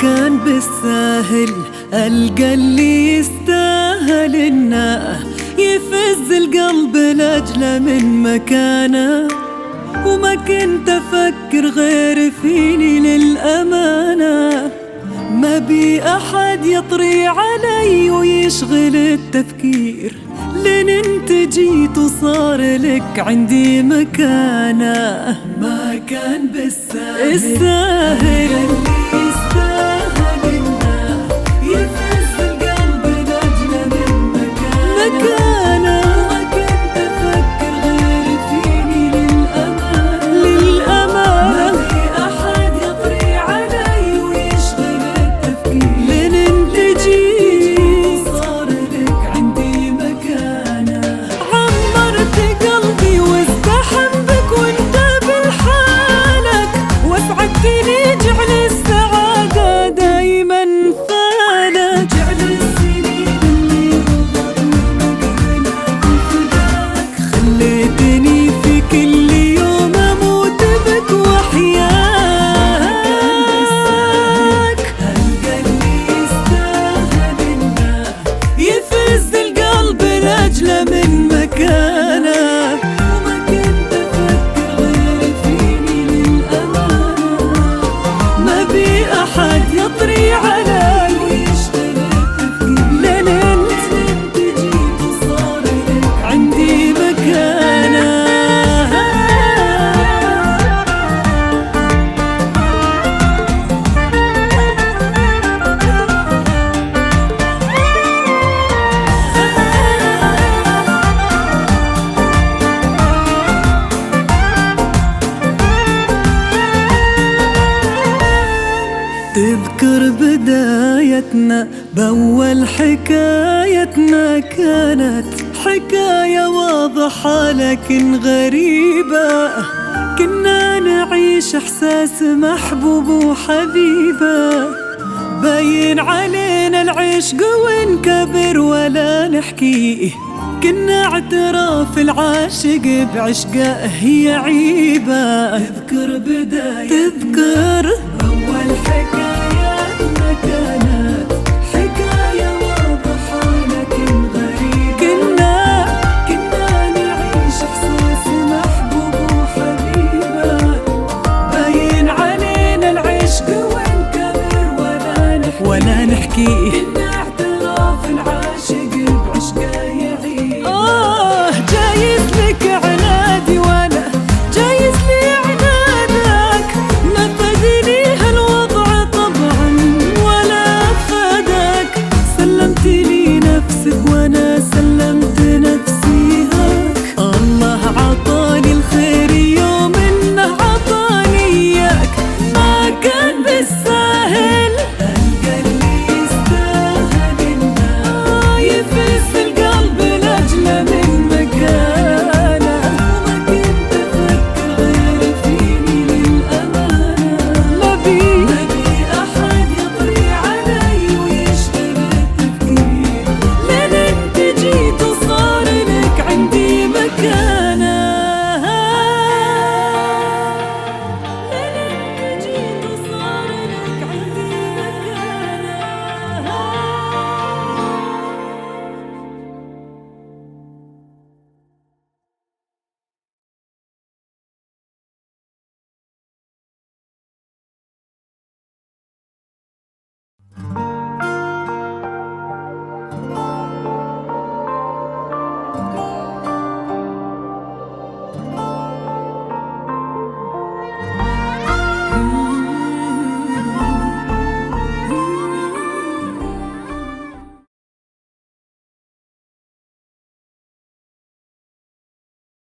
كان بالساهل ألقى اللي يستاهل إنه يفز القلب لأجله من مكانه، وما كنت أفكر غير فيني للأمانة. ما بي أحد يطري علي ويشغل التفكير، لين انت جيت وصار لك عندي مكانة. ما كان بالساهل الساهل اللي يستاهل إنه يفز القلب لأجله من مكانه. وما كنت أفكر غير فيني للأمانة. ما في أحد يطري علي ويشغل التفكير، لين انت جيت وصار لك عندي مكانة. عمرت قلبي وازدحم بك وانت بالحالك، واسعدتني جعل السعادة دايما فالك. جعل السنين اللي مضت ومقبلك وفداك، خليتني في كل يوم اموت بك واحياك. ألقى اللي يستاهل إنه يفز القلب لأجله من مكانه. وما كنت أفكر غير فيني للأمانة. ما بي أحد يطري علي ويشغل التفكير، لين انت جيت وصار لك عندي مكانة. تذكر بدايتنا بأول حكايتنا، كانت حكاية واضحة لكن غريبة. كنا نعيش إحساس محبوب وحبيبة، باين علينا العشق ونكبر ولا نحكيه. كنا اعتراف العاشق بعشقه هي عيبة. تذكر أول حكاياتنا كانت حكاية واضحة لكن غريبة. كنا نعيش إحساس محبوب وحبيبة، باين علينا العشق ونكبر ولا نحكيه.